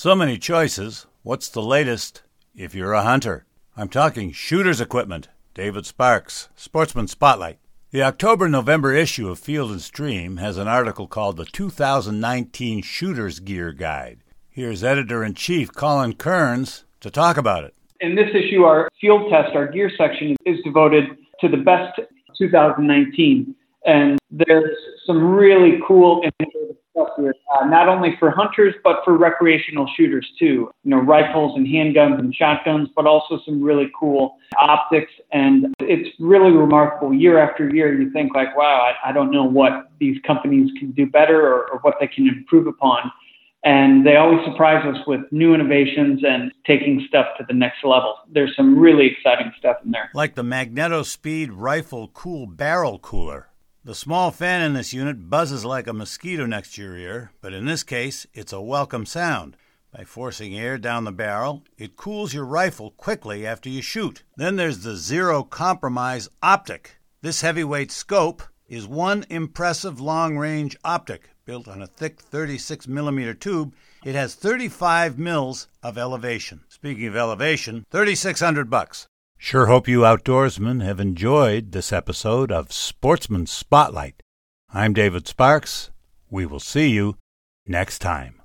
So many choices. What's the latest if you're a hunter? I'm talking shooter's equipment. David Sparks, Sportsman Spotlight. The October-November issue of Field & Stream has an article called the 2019 Shooter's Gear Guide. Here's Editor-in-Chief Colin Kearns to talk about it. In this issue, our field test, our gear section, is devoted to the best 2019. And there's some really cool and innovative stuff here, not only for hunters, but for recreational shooters too. Rifles and handguns and shotguns, but also some really cool optics. And it's really remarkable. Year after year, you think like, wow, I don't know what these companies can do better or what they can improve upon. And they always surprise us with new innovations and taking stuff to the next level. There's some really exciting stuff in there. Like the MagnetoSpeed Rifle Cool Barrel Cooler. The small fan in this unit buzzes like a mosquito next to your ear, but in this case, it's a welcome sound. By forcing air down the barrel, it cools your rifle quickly after you shoot. Then there's the Zero Compromise Optic. This heavyweight scope is one impressive long-range optic. Built on a thick 36mm tube, it has 35 mils of elevation. Speaking of elevation, $3,600. Sure hope you outdoorsmen have enjoyed this episode of Sportsman Spotlight. I'm David Sparks. We will see you next time.